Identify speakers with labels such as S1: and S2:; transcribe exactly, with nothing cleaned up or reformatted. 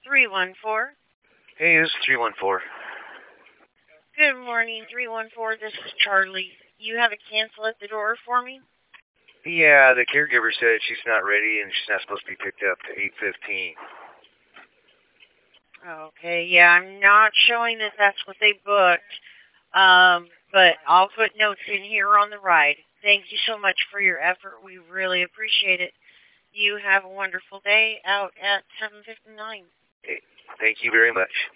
S1: three one four.
S2: Hey, this is three one four.
S1: Good morning, three one four. This is Charlie. You have a cancel at the door for me?
S2: Yeah, the caregiver said she's not ready and she's not supposed to be picked up to eight fifteen.
S1: Okay, yeah, I'm not showing that that's what they booked. Um, but I'll put notes in here on the ride. Thank you so much for your effort. We really appreciate it. You have a wonderful day out at seven fifty-nine.
S2: Hey, thank you very much.